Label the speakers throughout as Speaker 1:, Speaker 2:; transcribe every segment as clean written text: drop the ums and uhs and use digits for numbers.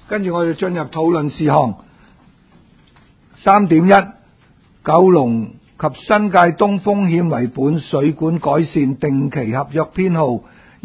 Speaker 1: 跟住我哋進入討論事項 3.1 九龍及新界東風險為本水管改善定期合約編號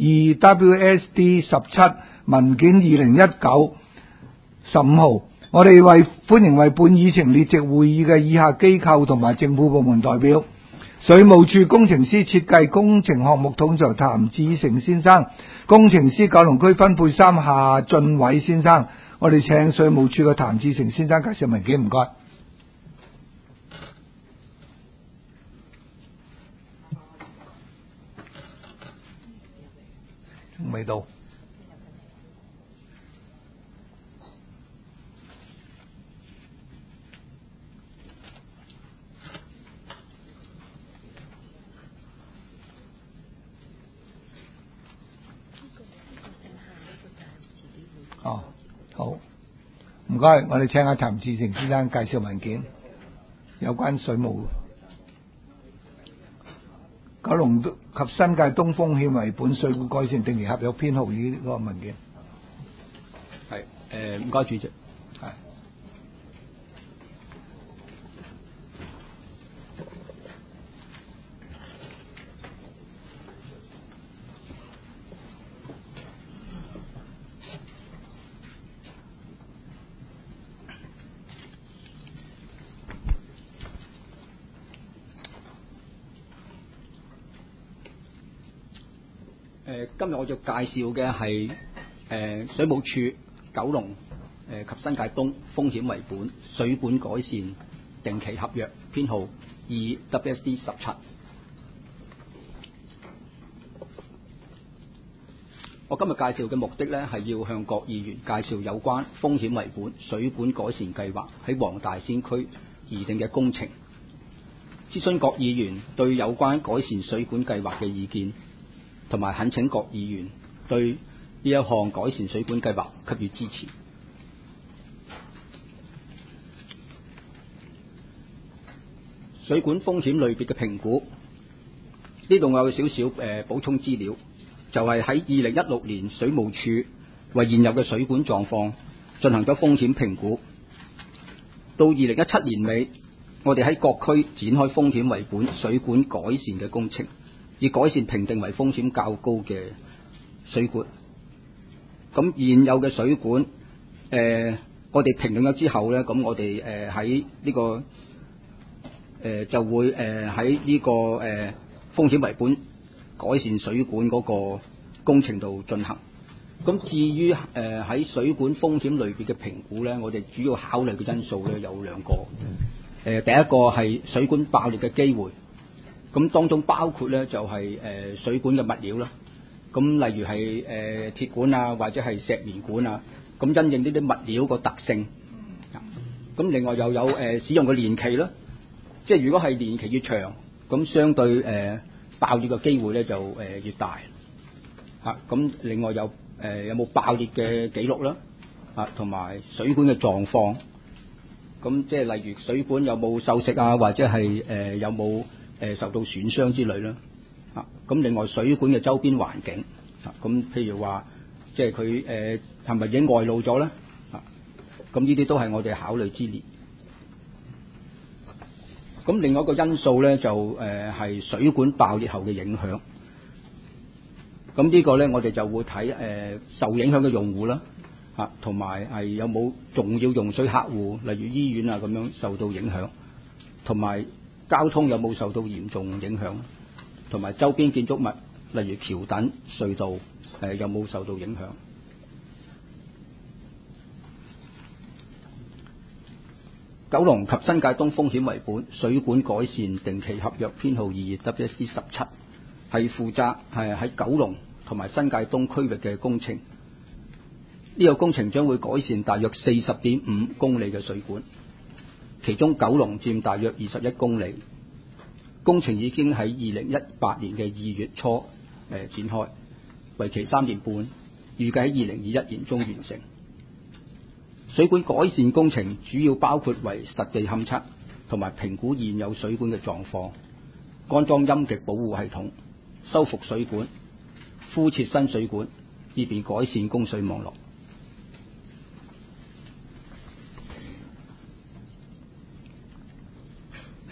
Speaker 1: 2WSD17 文件2019 15號。我哋歡迎為本議程列席會議嘅以下機構同埋政府部門代表：水務署工程師設計工程項目統籌譚志成先生，工程師九龍區分配3夏俊偉先生。我哋請水務署嘅譚志成先生介紹文件，唔該。未到。哦，好，唔該，我哋請阿譚志成先生介紹文件，有關水務九龍及新界東風險為本水管改善定期合約編號呢個文件。
Speaker 2: 係，唔該主席。係。今日我就介紹嘅係水務署九龍及新界東風險為本水管改善定期合約編號 2WSD17。我今日介紹嘅目的呢，係要向各議員介紹有關風險為本水管改善計劃喺黃大仙區擬定嘅工程，諮詢各議員對有關改善水管計劃嘅意見，同埋懇請各議員對呢一項改善水管計劃給予支持。水管風險類別嘅評估，呢度我有少少補充資料，就係喺2016年水務署為現有嘅水管狀況進行咗風險評估，到2017年尾，我哋喺各區展開風險為本水管改善嘅工程，以改善評定為風險較高嘅水管。咁現有嘅水管，我哋評定咗之後呢，咁我哋喺呢個就會喺呢個風險為本改善水管嗰個工程度進行。咁至於喺水管風險類別嘅評估呢，我哋主要考慮嘅因素呢有2個。第一個係水管爆裂嘅機會。咁當中包括咧就係水管嘅物料啦，咁例如係鐵管啊，或者係石棉管啊，咁因應呢啲物料個特性，咁另外又有使用嘅年期啦，即係如果係年期越長，咁相對爆裂嘅機會咧就越大，咁另外有冇爆裂嘅記錄啦，同埋水管嘅狀況，咁即係例如水管有冇鏽蝕啊，或者係有冇受到損傷之類啦，咁另外水管嘅周邊環境，咁譬如話即係佢係咪已經外露咗咧？咁呢啲都係我哋考慮之列。咁另外一個因素咧就係水管爆裂後嘅影響。咁呢個咧我哋就會睇受影響嘅用戶啦，同埋係有冇重要用水客戶，例如醫院啊咁樣受到影響，同埋交通有冇受到嚴重影響，同埋周邊建築物，例如橋墩、隧道，有冇受到影響。九龍及新界東風險為本水管改善定期合約編號 2WSD17 係負責喺九龍同埋新界東區域嘅工程。呢個工程將會改善大約 40.5 公里嘅水管，其中九龍佔大約21公里。工程已經喺2018年嘅2月初展開，為期3年半，預計喺2021年中完成。水管改善工程主要包括為實地勘測同埋評估現有水管嘅狀況，安裝陰極保護系統，修復水管，敷設新水管，以便改善供水網絡。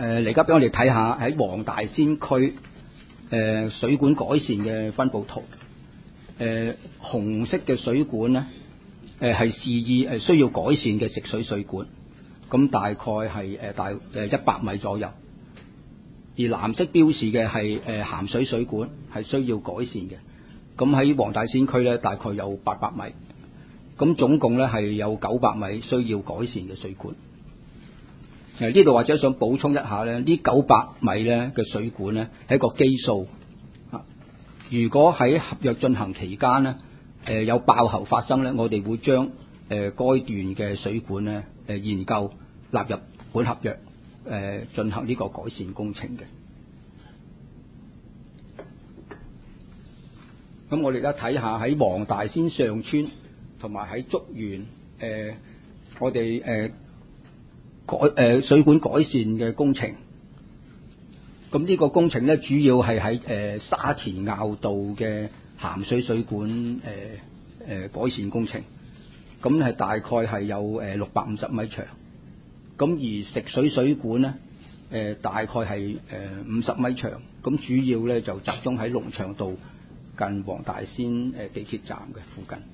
Speaker 2: 而家俾我哋睇下喺黃大仙區水管改善嘅分佈圖。紅色嘅水管咧，係示意需要改善嘅食水水管，咁大概係100米左右。而藍色標示嘅係鹹水水管，係需要改善嘅。咁喺黃大仙區咧，大概有800米。咁總共咧係有900米需要改善嘅水管。呢度或者想補充一下咧，呢900米咧嘅水管咧係一個基數。如果喺合約進行期間咧，有爆喉發生咧，我哋會將該段嘅水管咧研究納入本合約，進行呢個改善工程嘅。咁我哋而家睇下喺黃大仙上村同埋喺竹園，我哋水管改善嘅工程。咁呢個工程咧，主要係喺沙田坳道嘅鹹水水管改善工程。咁係大概係有650米長。咁而食水水管咧，大概係50米長。咁主要咧就集中喺龍翔道近黃大仙地鐵站嘅附近。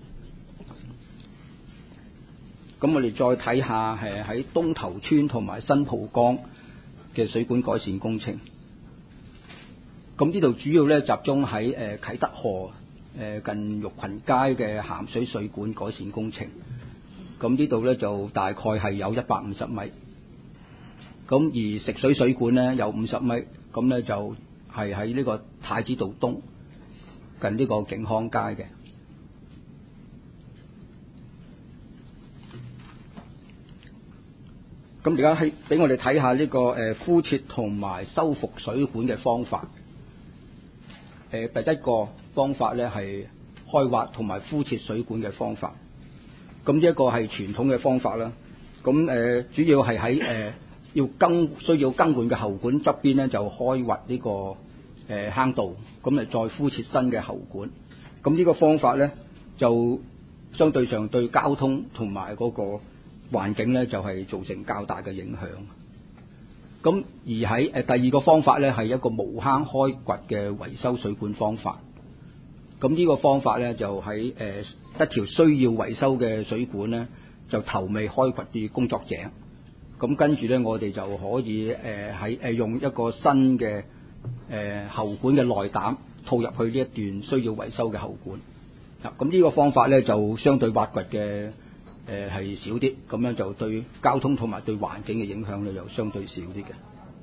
Speaker 2: 咁我哋再睇下喺東頭村同埋新蒲崗嘅水管改善工程。咁呢度主要咧集中喺啟德河近玉群街嘅鹹水水管改善工程。咁呢度咧就大概係有150米。咁而食水水管咧有50米。咁咧就係喺呢個太子道東近呢個景康街嘅。咁而家係俾我哋睇下呢個敷設同埋修復水管嘅方法。第一個方法咧係開挖同埋敷設水管嘅方法。咁呢一個係傳統嘅方法啦。咁主要係喺需要更換嘅喉管側邊咧就開挖呢個坑道，咁再敷設新嘅喉管。咁呢個方法咧就相對上對交通同埋嗰個環境咧就係造成較大嘅影響。咁而喺第二個方法咧係一個無坑開掘嘅維修水管方法。咁呢個方法咧就喺一條需要維修嘅水管咧就頭尾開掘啲工作井。咁跟住咧我哋就可以用一個新嘅喉管嘅內膽套入去呢一段需要維修嘅喉管。咁呢個方法咧就相對挖掘嘅係少啲，咁樣就對交通同埋對環境嘅影響咧又相對少啲嘅。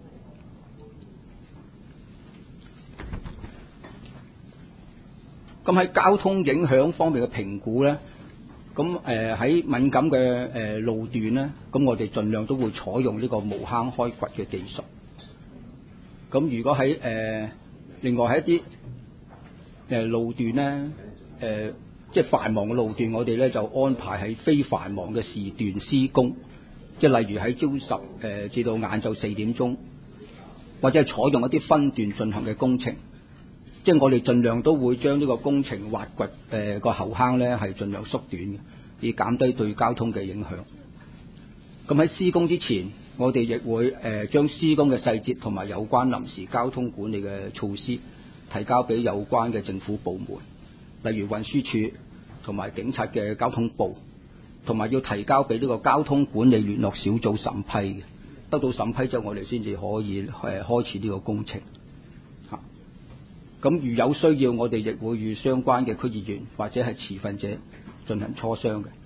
Speaker 2: 咁喺交通影響方面嘅評估咧，咁喺敏感嘅路段咧，咁我哋盡量都會採用呢個無坑開掘嘅技術。咁如果喺另外喺一啲路段咧，即係繁忙嘅路段，我哋咧就安排喺非繁忙嘅時段施工，即係例如喺朝10至到晏晝4點鐘，或者係採用一啲分段進行嘅工程。即係我哋盡量都會將呢個工程挖掘個喉坑咧係盡量縮短嘅，以減低對交通嘅影響。咁喺施工之前，我哋亦會將施工嘅細節同埋有關臨時交通管理嘅措施提交俾有關嘅政府部門，例如運輸署同埋警察嘅交通部，同埋要提交俾呢個交通管理聯絡小組審批嘅。得到審批之後，我哋先至可以開始呢個工程。咁如有需要，我哋亦會與相關嘅區議員或者係持份者進行磋商嘅。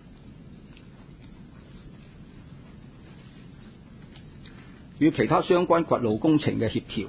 Speaker 2: 與其他相關掘路工程嘅協調，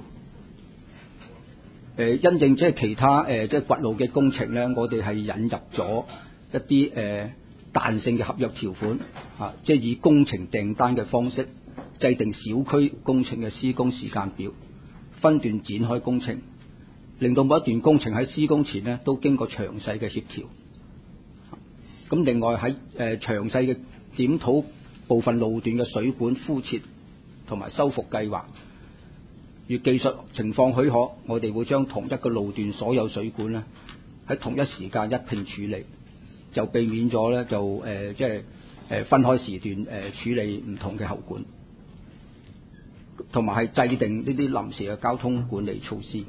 Speaker 2: 因應即係其他即係掘路嘅工程咧，我哋係引入咗一啲彈性嘅合約條款，即係以工程訂單嘅方式制定小區工程嘅施工時間表，分段展開工程。令到每一段工程喺施工前呢都經過詳細嘅協調。咁另外喺詳細嘅檢討部分路段嘅水管敷設同埋修復計劃。如技術情況許可，我哋會將同一個路段所有水管呢喺同一時間一併處理，就避免咗咧就即係分開時段處理唔同嘅喉管。 同埋係制定呢啲臨時嘅交通管理措施。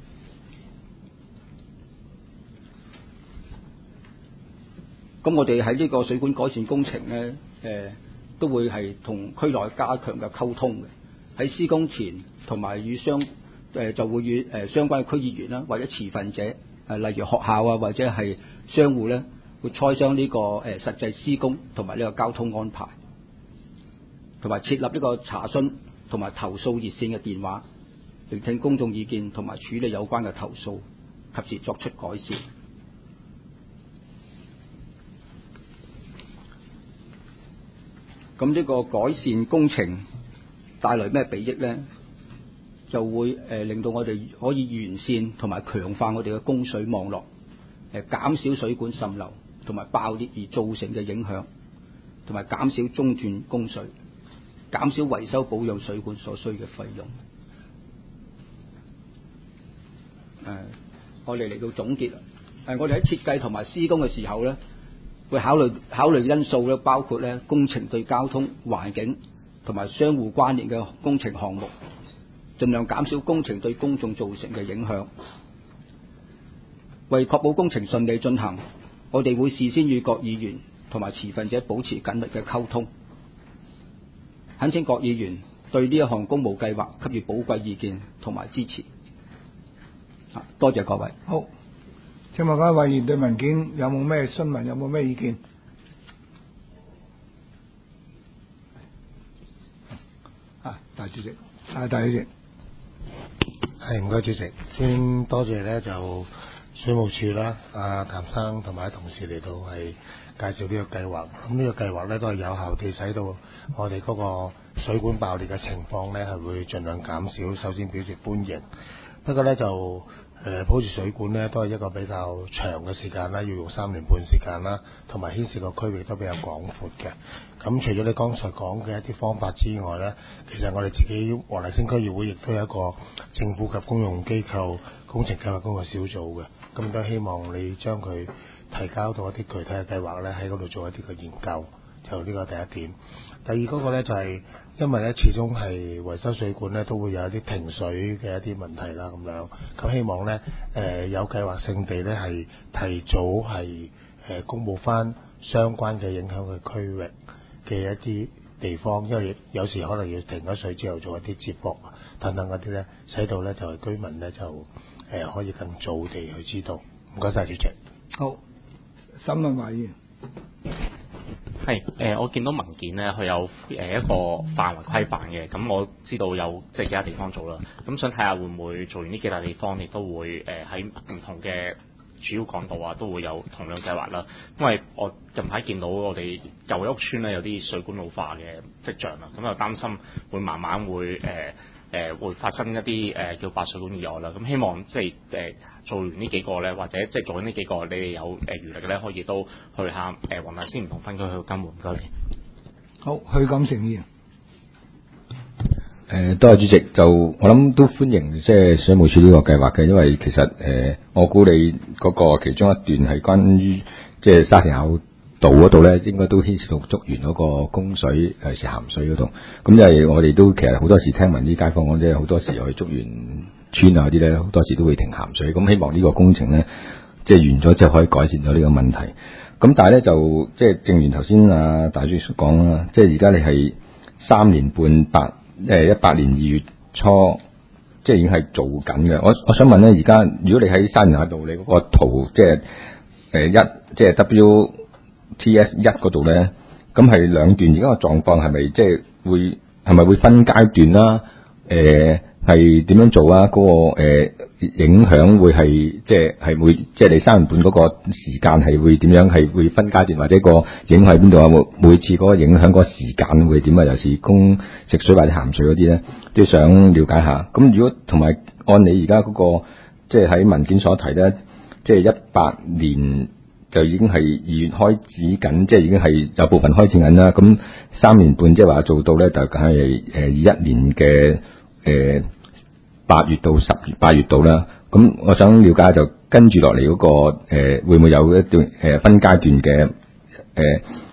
Speaker 2: 咁我哋喺呢個水管改善工程咧，都會係同區內加強嘅溝通嘅。喺施工前同埋就會與相關嘅區議員啦，或者持份者，例如學校啊，或者係商戶咧，會磋商呢個實際施工同埋呢個交通安排，同埋設立呢個查詢同埋投訴熱線嘅電話，聆聽公眾意見同埋處理有關嘅投訴，及時作出改善。咁呢個改善工程帶來咩裨益呢？就會令到我哋可以完善同埋強化我哋嘅供水網絡，減少水管滲漏同埋爆裂而造成嘅影響，同埋減少中斷供水，減少維修保養水管所需嘅費用。我哋嚟到總結，我哋喺設計同埋施工嘅時候咧，會考慮因素咧，包括咧工程對交通、環境同埋相互關聯嘅工程項目，盡量減少工程對公眾造成嘅影響。為確保工程順利進行，我哋會事先與各議員同埋持份者保持緊密嘅溝通，懇請各議員對呢一項工務計劃給予寶貴意見同埋支持。多謝各位。
Speaker 1: 好，請問各位委員對文件有冇咩詢問，有冇咩意見？大主席，大主席，
Speaker 3: 係唔該主席，先多謝咧就水務署啦，譚生同埋同事嚟到係介紹呢個計劃。咁呢個計劃咧都係有效地使到我哋嗰個水管爆裂嘅情況咧係會盡量減少。首先表示歡迎。不過咧就鋪設水管咧都係一個比較長嘅時間啦，要用3年半時間啦，同埋牽涉個區域都比較廣闊嘅。咁除咗你剛才講嘅一啲方法之外咧，其實我哋自己黃大仙區議會亦都有一個政府及公用機構工程計劃工作小組嘅，咁都希望你將佢提交到一啲具體嘅計劃咧，喺嗰度做一啲嘅研究，就呢個第一點。第二嗰個咧就係因為咧始終係維修水管咧都會有一啲停水嘅一啲問題啦，咁樣咁希望咧有計劃性地咧係提早係公佈翻相關嘅影響嘅區域嘅一啲地方，因為有時可能要停咗水之後做一啲接駁等等嗰啲咧，使到咧就係居民咧就可以更早地去知道。唔該晒主席。
Speaker 1: 好，沈文華議員。
Speaker 4: 係我見到文件咧，佢有一個範圍規範嘅，咁我知道有即係幾多地方做啦，咁想睇下會唔會做完呢幾笪地方，亦都會喺唔同嘅主要港道啊，都會有同樣計劃啦。因為我近排見到我哋舊嘅屋邨咧有啲水管老化嘅跡象啦，咁又擔心會慢慢會會發生一啲叫爆水管意外啦。咁希望即係做完呢幾個咧，或者即係做緊呢幾個，你哋有餘力嘅咧，可以都去下黃大仙唔同分區去更換。唔該你。
Speaker 1: 好，許錦成議員。
Speaker 5: 多謝主席，就我諗都歡迎即係水務署呢個計劃嘅，因為其實我估你嗰個其中一段係關於即係沙田坳道嗰度咧，應該都牽涉到竹園嗰個供水係鹹水嗰度。咁因為我哋都其實好多時聽聞啲街坊講，即係好多時去竹園村啊嗰啲咧，好多時都會停鹹水。咁希望呢個工程咧，即係完咗之後可以改善到呢個問題。咁但係咧就即係正如頭先大主席所講啦，即係而家你係3年半18年2月初，即係已經係做緊嘅。我想問咧，而家如果你喺沙田坳道你嗰個圖，即係即係 WTS 1嗰度咧，咁係兩段，而家個狀況係咪即係係咪會分階段啦？係點樣做啊？嗰個影響會係即係會即係你3年半嗰個時間係會點樣？係會分階段或者個影響喺邊度啊？每次嗰個影響嗰個時間會點啊？尤其是供食水或者鹹水嗰啲咧，都想了解下。咁如果同埋按你而家嗰個即係喺文件所提咧，即係18年就已經係2月開始緊，即係已經係有部分開始緊啦。咁3年半即係話做到咧，就梗係21年嘅8月到10月8月度啦。咁我想了解就跟住落嚟嗰個會唔會有一段分階段嘅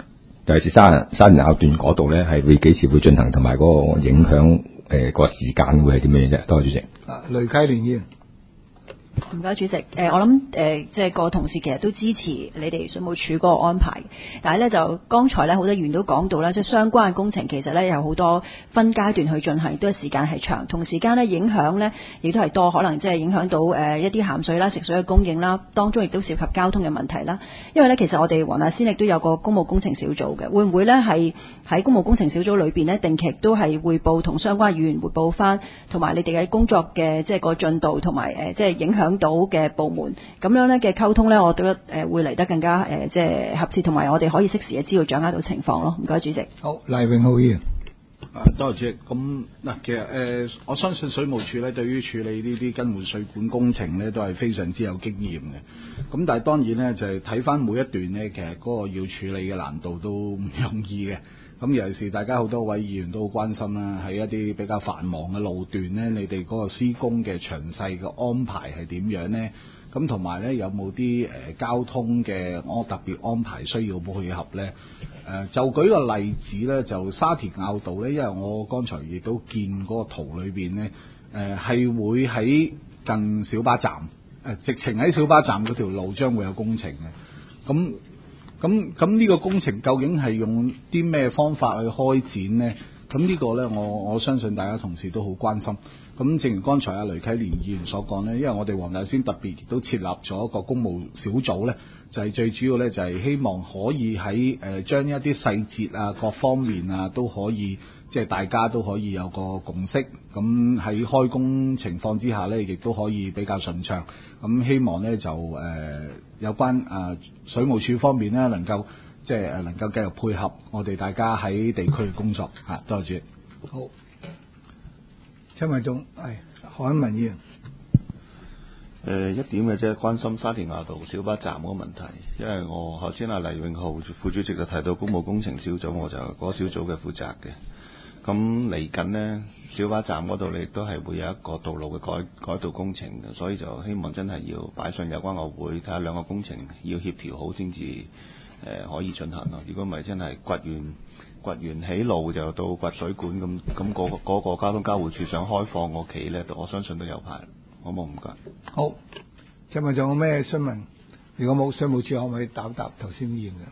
Speaker 5: 尤其是沙田坳段嗰度咧，係會幾時會進行，同埋嗰個影響個時間會係點樣啫？多謝主席。
Speaker 1: 雷啟蓮議員。
Speaker 6: 唔該主席，我諗即係個同事其實都支持你哋水務署嗰個安排，但係咧就剛才咧好多議員都講到啦，即係相關嘅工程其實咧有好多分階段去進行，都係時間係長，同時間咧影響咧亦都係多，可能即係影響到一啲鹹水啦、食水嘅供應啦，當中亦都涉及交通嘅問題啦。因為咧其實我哋黃大仙亦都有個公務工程小組嘅，會唔會咧係喺公務工程小組裏邊呢，定期都係匯報同相關議員匯報翻，同埋你哋嘅工作嘅即係個進度同埋即係影響到嘅部門咁樣咧嘅溝通咧，我覺得會嚟得更加即係合切，同埋我哋可以適時嘅知道掌握到情況咯。唔該，主席。
Speaker 1: 好，黎永浩議員。
Speaker 7: 多謝主席。咁嗱，其實我相信水務署咧對於處理呢啲更換水管工程咧都係非常之有經驗嘅。咁但係當然咧就係睇翻每一段咧，其實嗰個要處理嘅難度都唔容易嘅。咁尤其是大家好多位議員都好關心啦，喺一啲比較繁忙嘅路段咧，你哋嗰個施工嘅詳細嘅安排係點樣咧？咁同埋咧有冇啲交通嘅特別安排需要配合咧？就舉個例子咧，就沙田坳道咧，因為我剛才亦都見嗰個圖裏邊咧，係會喺近小巴站，直情喺小巴站嗰條路將會有工程嘅。咁呢個工程究竟係用啲咩方法去開展呢？咁呢個呢，我相信大家同事都好關心。咁正如剛才阿雷啟蓮議員所講呢，因為我哋黃大仙特別亦都設立咗一個公務小組呢，就係最主要呢，就係希望可以喺將一啲細節啊各方面啊都可以即係大家都可以有個共識。咁喺開工情況之下呢，亦都可以比較順暢。咁希望呢，就有關水務署方面呢，能夠即係能夠繼續配合我哋大家喺地區嘅工作嚇。多謝主席。
Speaker 1: 好，陳偉忠係何文議員。
Speaker 8: 一點嘅啫，關心沙田坳道小巴站嗰個問題，因為我頭先阿黎永浩副主席就提到公務工程小組，我就嗰個小組嘅負責嘅。咁嚟緊呢，小巴站嗰度你都係會有一個道路嘅改道工程嘅，所以就希望真係要擺上有關學會睇下兩個工程要協調好先至可以進行咯。如果唔係真係掘完起路就到掘水管咁，嗰個交通交匯處想開放個期呢，我相信都有排。好冇？唔該。
Speaker 1: 好，請問仲有咩詢問？如果冇，水務署可唔可以答頭先議員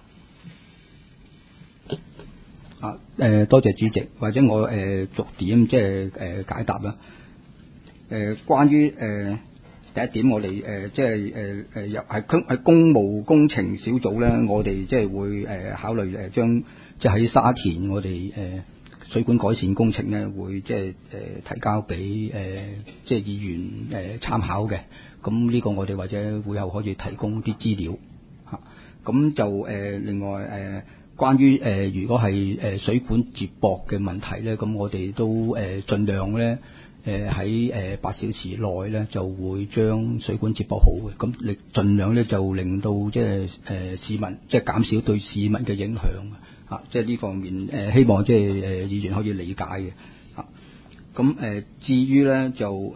Speaker 1: 嘅？
Speaker 2: 多謝主席，或者我逐點即係解答啦。關於第一點，我哋即係入係公務工程小組咧，我哋即係會考慮將即係喺沙田我哋水管改善工程咧，會即係提交俾即係議員參考嘅。咁呢個我哋或者會後可以提供啲資料嚇。咁就另外關於如果係水管接駁嘅問題咧，咁我哋都盡量咧喺8小時內咧就會將水管接駁好嘅。咁你盡量咧就令到即係市民即係減少對市民嘅影響嚇。即係呢方面希望即係議員可以理解嘅嚇。咁至於咧就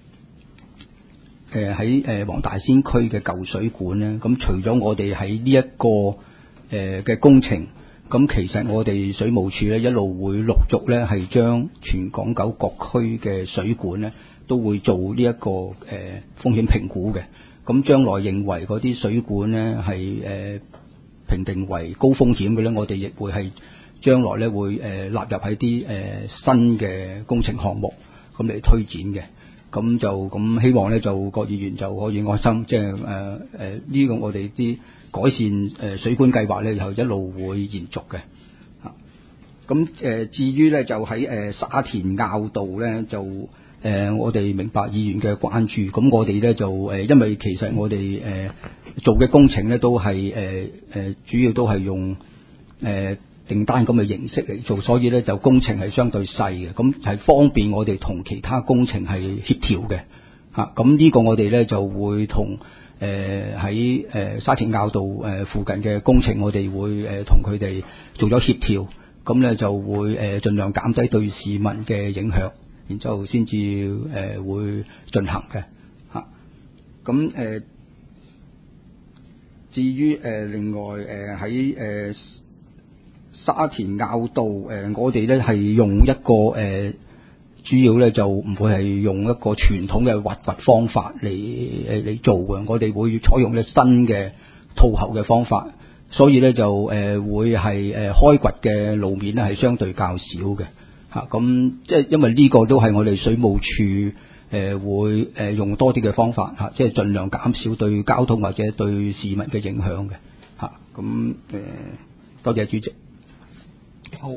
Speaker 2: 喺黃大仙區嘅舊水管咧，咁除咗我哋喺呢一個嘅工程，咁其實我哋水務署咧一路會陸續咧係將全港9各區嘅水管咧都會做呢一個風險評估嘅。咁將來認為嗰啲水管咧係評定為高風險嘅咧，我哋亦會係將來咧會納入喺啲新嘅工程項目咁嚟推展嘅。咁希望咧就各議員就可以安心，即係呢個我哋啲改善水管計劃咧，又一路會延續嘅。咁至於咧就喺沙田坳道咧就我哋明白議員嘅關注，咁我哋咧就因為其實我哋做嘅工程咧都係主要都係用訂單咁嘅形式嚟做，所以咧就工程係相對細嘅，咁係方便我哋同其他工程係協調嘅嚇。咁呢個我哋咧就會同喺沙田坳道附近嘅工程，我哋會同佢哋做咗協調，咁咧就會盡量減低對市民嘅影響，然之後先至會進行嘅嚇。咁至於另外喺沙田坳道我哋咧係用一個主要咧就唔會係用一個傳統嘅挖掘方法嚟做嘅，我哋會採用咧新嘅套喉嘅方法，所以咧就會係開掘嘅路面咧係相對較少嘅嚇。咁即係因為呢個都係我哋水務署會用多啲嘅方法嚇，即係盡量減少對交通或者對市民嘅影響嘅嚇。咁多謝主席。
Speaker 1: 好，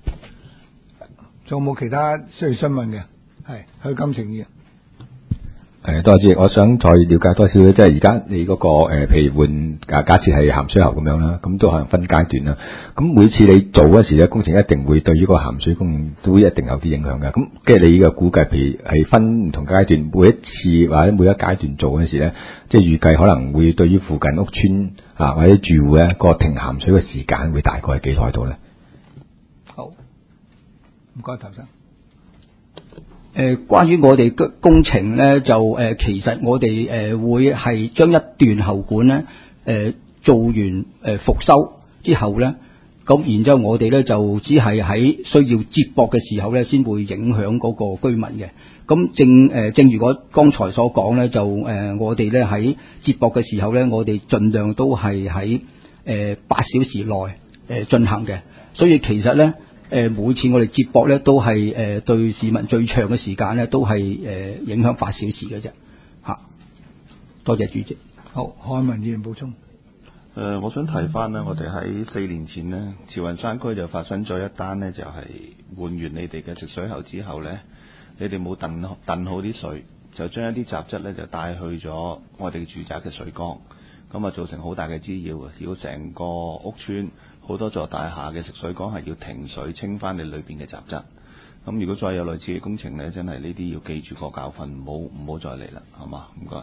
Speaker 1: 仲有冇其他需要詢問嘅？係許金城議員。
Speaker 5: 多謝，我想再了解多少少，即係而家你嗰個譬如換假設係鹹水喉咁樣啦，咁都可能分階段啦。咁每次你做嗰時咧，工程一定會對於個鹹水供都一定有啲影響嘅。咁即係你嘅估計，譬如係分唔同階段，每一次或者每一階段做嗰時咧，即係預計可能會對於附近屋邨或者住戶咧個停鹹水嘅時間會大概係幾耐度咧？
Speaker 1: 好，唔該，頭生。
Speaker 2: 關於我哋嘅工程咧，就其實我哋會係將一段喉管咧做完復修之後咧，咁然之後我哋咧就只係喺需要接駁嘅時候咧，先會影響嗰個居民嘅。咁正如我剛才所講咧，就我哋咧喺接駁嘅時候咧，我哋盡量都係喺8小時內進行嘅，所以其實咧。每次我哋接駁咧都係對市民最長嘅時間咧都係影響8小時嘅啫嚇。多謝主席。
Speaker 1: 好，漢文議員補充。
Speaker 8: 我想提翻呢，我哋喺4年前呢，慈雲山區就發生咗一單呢，就係換完你哋嘅食水喉之後呢，你哋冇燉好啲水，就將一啲雜質呢就帶去咗我哋住宅嘅水缸，咁啊造成好大嘅滋擾，要成個屋邨。好多座大廈嘅食水缸係要停水清翻你裏邊嘅雜質。咁如果再有類似嘅工程呢，真係呢啲要記住個教訓，唔好再嚟啦，好嘛？唔該。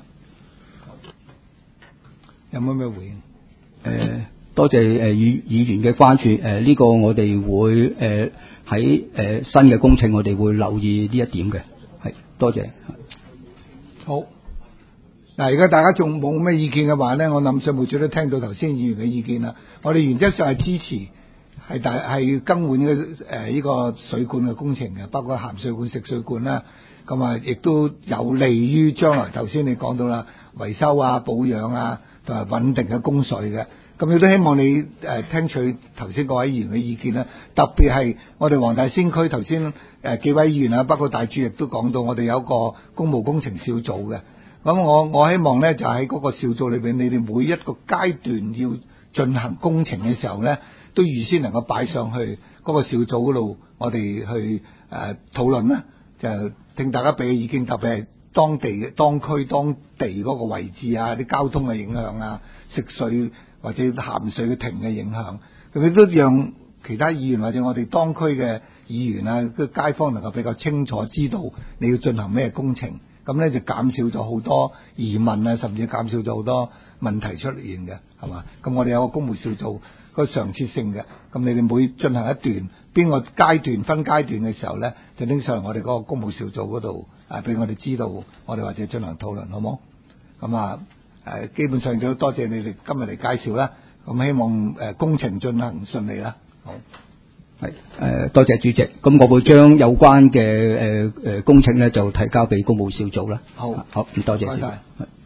Speaker 1: 有冇咩回應？
Speaker 2: 多謝議員嘅關注。呢個我哋會喺新嘅工程，我哋會留意呢一點嘅。係，多謝。
Speaker 1: 好。嗱，而家大家仲冇咩意見嘅話咧，我諗水務署都聽到頭先議員嘅意見啦。我哋原則上係支持係更換呢個水管嘅工程嘅，包括鹹水管、食水管啦。咁啊，亦都有利於將來頭先你講到啦，維修啊、保養啊同埋穩定嘅供水嘅。咁亦都希望你聽取頭先各位議員嘅意見啦。特別係我哋黃大仙區頭先幾位議員啊，包括大主亦都講到，我哋有一個工務工程小組嘅。咁我希望咧就喺嗰個小組裏邊，你哋每一個階段要進行工程嘅時候咧，都預先能夠擺上去嗰個小組嗰度，我哋去討論啦，就聽大家俾嘅意見，特別係當區當地嗰個位置啊，啲交通嘅影響啊，食水或者鹹水嘅停嘅影響，咁亦都讓其他議員或者我哋當區嘅議員啊，個街坊能夠比較清楚知道你要進行咩工程。咁咧就減少咗好多疑問啊，甚至減少咗好多問題出現嘅，係嘛？咁我哋有個工務小組個常設性嘅，咁你哋每進行一段邊個階段分階段嘅時候咧，就拎上嚟我哋嗰個工務小組嗰度俾我哋知道，我哋或者進行討論，好冇？咁基本上就多謝你哋今日嚟介紹啦。咁希望工程進行順利啦。好。
Speaker 2: 係多謝主席，咁我會將有關嘅工程咧就提交俾工務小組啦。
Speaker 1: 好，
Speaker 2: 唔多謝。
Speaker 1: 謝謝。